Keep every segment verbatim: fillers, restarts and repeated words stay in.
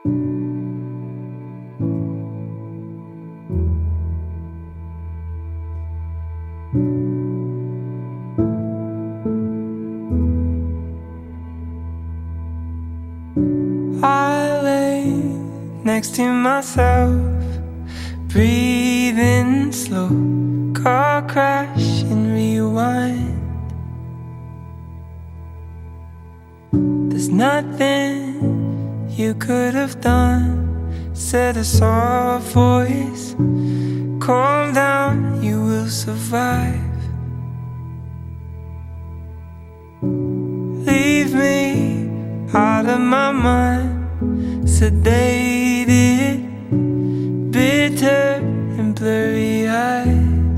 I lay next to myself, breathing slow, car crash and rewind. There's nothing you could have done, said a soft voice, calm down, you will survive. Leave me out of my mind, sedated, bitter and blurry-eyed.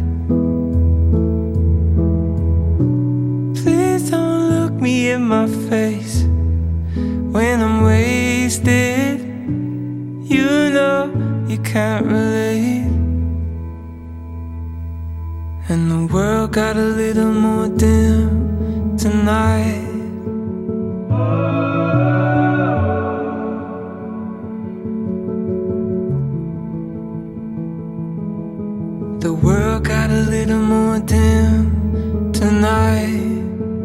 Please don't look me in my face when I'm wasted. You know you can't relate. And the world got a little more dim tonight. The world got a little more dim tonight.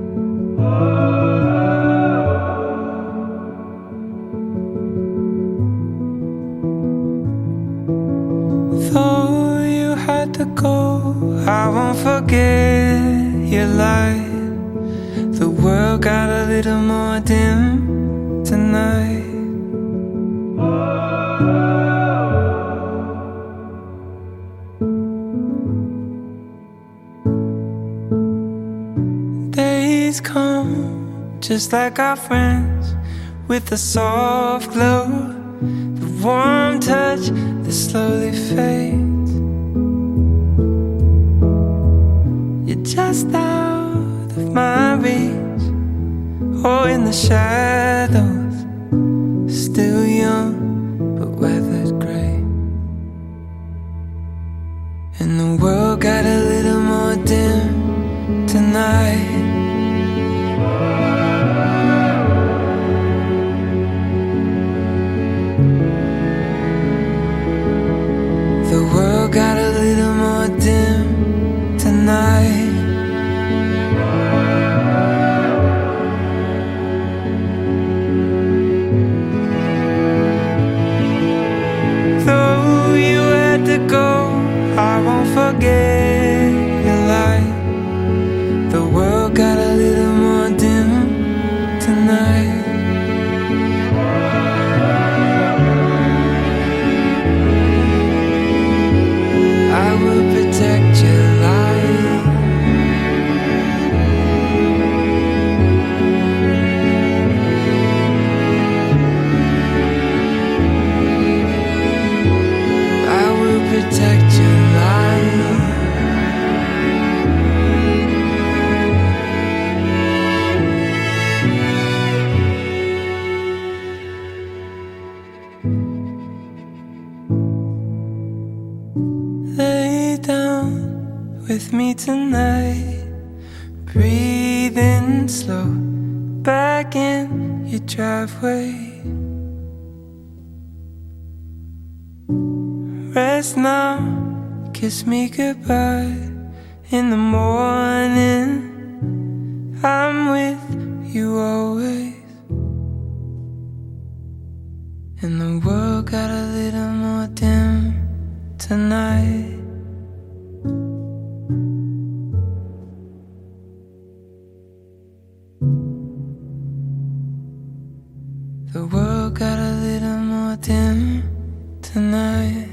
Though you had to go, I won't forget your light. The world got a little more dim tonight. Days come just like our friends, with a soft glow, the warm touch that slowly fades. You're just out of my reach, or in the shadows, still young but weathered grey. And the world got a little more dim tonight. The world got a little more dim tonight. Though you had to go, I won't forget your light. The world got a little more dim tonight. I will protect your light. I will protect your light. Lay down with me tonight, breathing slow, back in your driveway. Rest now, kiss me goodbye. In the morning, I'm with you always. And the world got a little more dim tonight. The world got a little more dim tonight.